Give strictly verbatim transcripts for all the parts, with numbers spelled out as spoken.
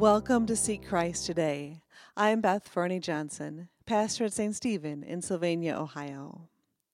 Welcome to Seek Christ Today. I'm Beth Fernie Johnson, pastor at Saint Stephen in Sylvania, Ohio.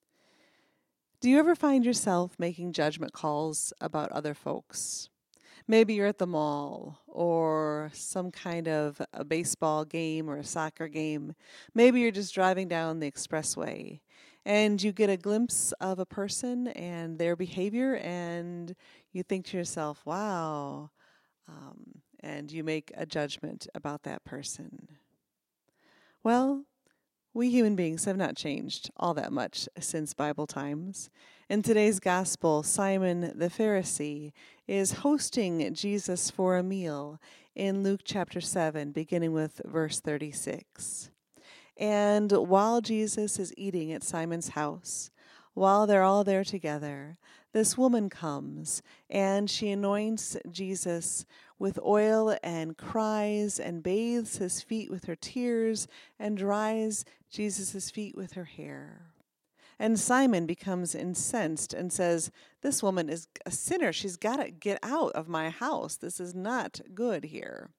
Do you ever find yourself making judgment calls about other folks? Maybe you're at the mall or some kind of a baseball game or a soccer game. Maybe you're just driving down the expressway and you get a glimpse of a person and their behavior and you think to yourself, wow, um, and you make a judgment about that person. Well, we human beings have not changed all that much since Bible times. In today's gospel, Simon the Pharisee is hosting Jesus for a meal in Luke chapter seven, beginning with verse thirty-six. And while Jesus is eating at Simon's house, while they're all there together, this woman comes and she anoints Jesus with oil and cries and bathes his feet with her tears and dries Jesus' feet with her hair. And Simon becomes incensed and says, this woman is a sinner. She's got to get out of my house. This is not good here.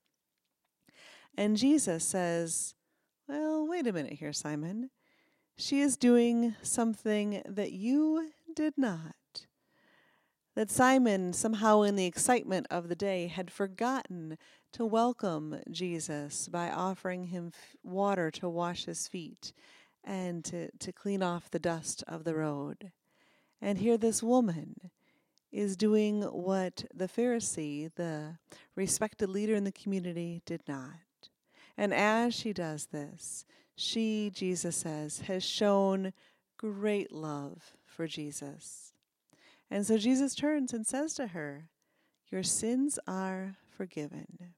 And Jesus says, well, wait a minute here, Simon. She is doing something that you did not. That Simon, somehow in the excitement of the day, had forgotten to welcome Jesus by offering him water to wash his feet and to, to clean off the dust of the road. And here this woman is doing what the Pharisee, the respected leader in the community, did not. And as she does this, she, Jesus says, has shown great love for Jesus. And so Jesus turns and says to her, your sins are forgiven.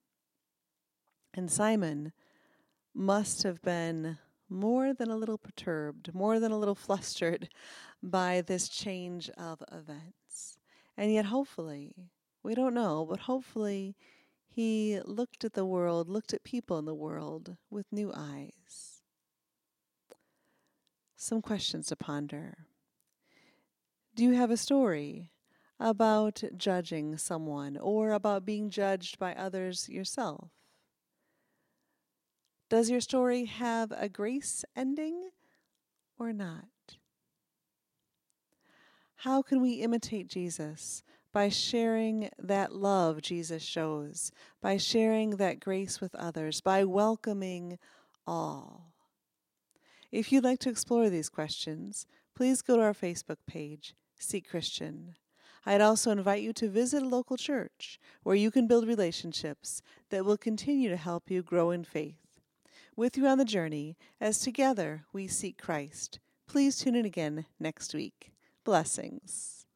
And Simon must have been more than a little perturbed, more than a little flustered by this change of events. And yet hopefully, we don't know, but hopefully he looked at the world, looked at people in the world with new eyes. Some questions to ponder. Do you have a story about judging someone or about being judged by others yourself? Does your story have a grace ending or not? How can we imitate Jesus? By sharing that love Jesus shows, by sharing that grace with others, by welcoming all. If you'd like to explore these questions, please go to our Facebook page, Seek Christian. I'd also invite you to visit a local church where you can build relationships that will continue to help you grow in faith. With you on the journey, as together we seek Christ. Please tune in again next week. Blessings.